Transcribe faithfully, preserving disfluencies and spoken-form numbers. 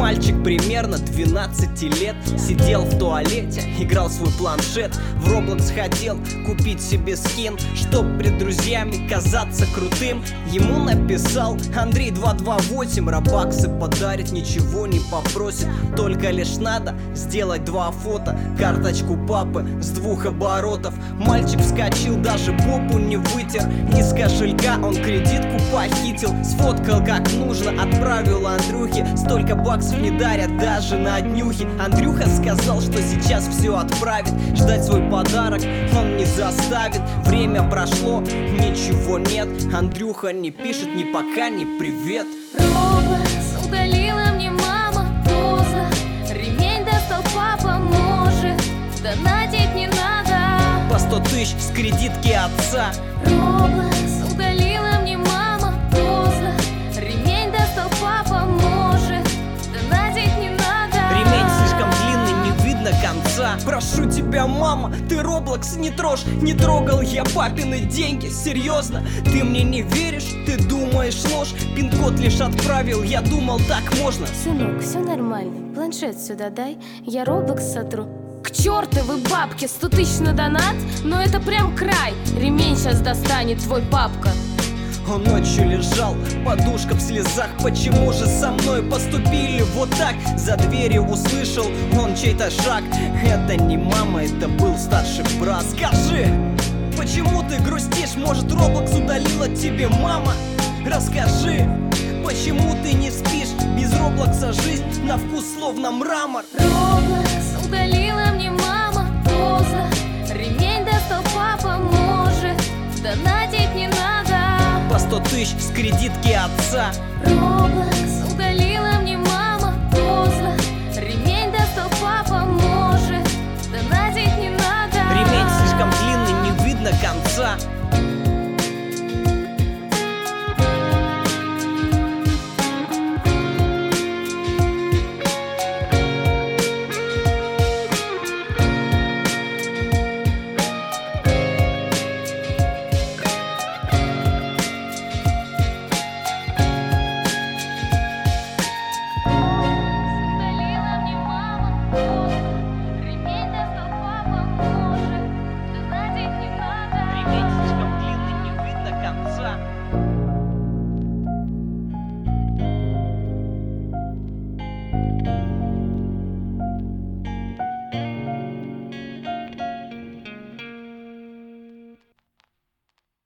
Мальчик примерно двенадцати лет сидел в туалете, играл в свой планшет. В Roblox хотел купить себе скин, чтоб пред друзьями казаться крутым. Ему написал Андрей два два восемь, робаксы подарит, ничего не попросит. Только лишь надо сделать два фото, карточку папы с двух оборотов. Мальчик вскочил, даже попу не вытер. Из кошелька он кредитку похитил, сфоткал как нужно, отправил Андрюхе. Столько баксов не дарят даже на днюхе. Андрюха сказал, что сейчас все отправит. Ждать свой подарок он не заставит. Время прошло, ничего нет. Андрюха не пишет ни пока, ни привет. Roblox удалила мне мама поздно. Ремень достал папа, может донатить не надо. По сто тысяч с кредитки отца. Roblox удалила мне мама поздно. Ремень достал папа, может донатить не надо. Ремень слишком длинный, не видно конца. Прошу тебя, мама, ты Roblox не трожь. Не трогал я папины деньги, серьезно. Ты мне не веришь, ты думаешь ложь. Пин-код лишь отправил, я думал так можно. Сынок, все нормально, планшет сюда дай, я Roblox сотру. К чертовой бабке, сто тысяч на донат, но это прям край. Ремень сейчас достанет твой папка. Он ночью лежал, подушка в слезах. Почему же со мной поступили вот так? За дверью услышал он чей-то шаг. Это не мама, это был старший брат. Скажи, почему ты грустишь? Может, Roblox удалила тебе мама? Расскажи, почему ты не спишь? Без Роблокса жизнь на вкус словно мрамор. Roblox удалила мне мама поздно. Ремень достал папа, может донатить не надо. По сто тысяч с кредитки отца. Roblox